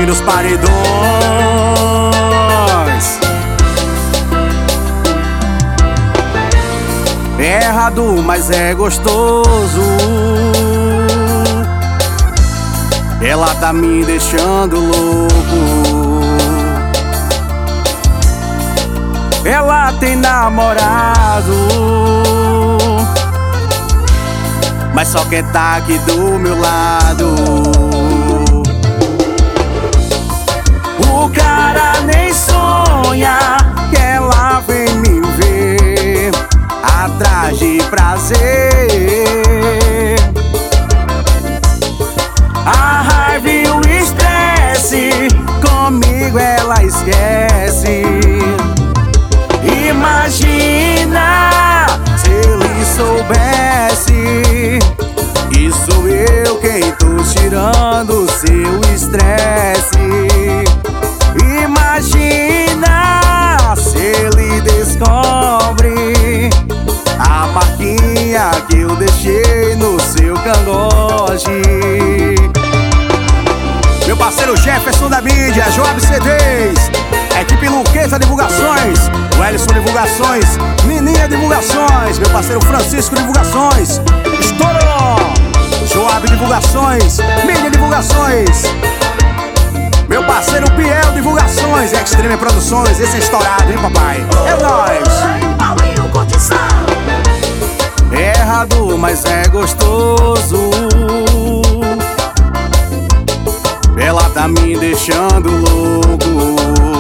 aqui nos paredões. É errado, mas é gostoso. Ela tá me deixando louco. Ela tem namorado, mas só quer tá aqui do meu lado. O cara nem sonha que ela vem me ver atrás de prazer. A raiva e o estresse comigo ela esquece. Imagina se ele soubesse que sou eu quem tô tirando seu estresse. Imagina se ele descobre a marquinha que eu deixei no seu cangote. Meu parceiro Jefferson da mídia, Joab CDs, equipe Luqueta Divulgações, o Ellison Divulgações, Nininha Divulgações, meu parceiro Francisco Divulgações, estourou! Joab Divulgações, Mídia Divulgações, meu parceiro Piel Divulgações, Extreme Produções, esse é estourado, hein, papai? É nóis! É errado, mas é gostoso. Ela tá me deixando louco.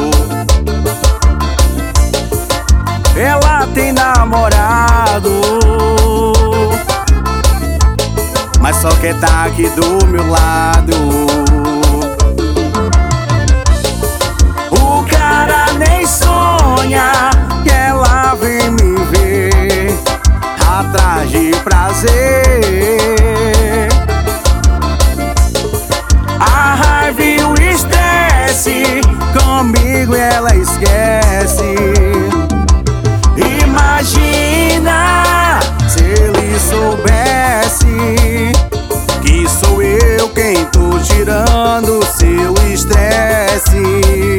Ela tem namorado, mas só quer tá aqui do meu lado. O cara nem sonha que ela vem me ver atrás de prazer. A raiva e o estresse comigo ela esquece. Imagina se ele soubesse que sou eu quem tô tirando seu estresse.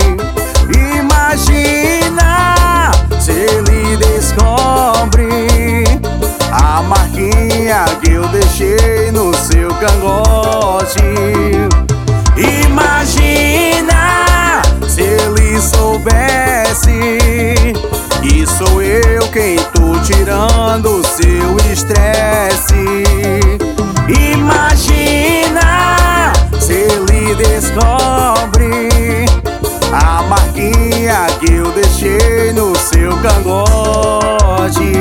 Imagina se ele descobre a marquinha que eu deixei no seu cangote. Imagina se ele soubesse que sou eu quem tô tirando seu estresse. Imagina se ele descobre a marquinha que eu deixei no seu cangote.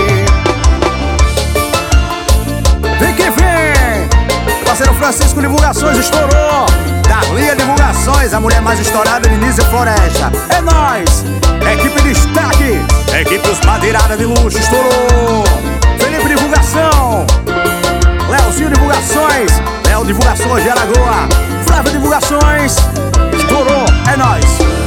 Vem que vem! Parceiro Francisco Divulgações estourou. Darlinha Divulgações, a mulher mais estourada de Nízia Floresta. É nóis! Equipe Destaque, equipe Os Madeirada de Luxo estourou. Felipe Divulgação, Leozinho Divulgações, Léo Divulgações de Alagoa, Flávio Divulgações estourou. É nóis!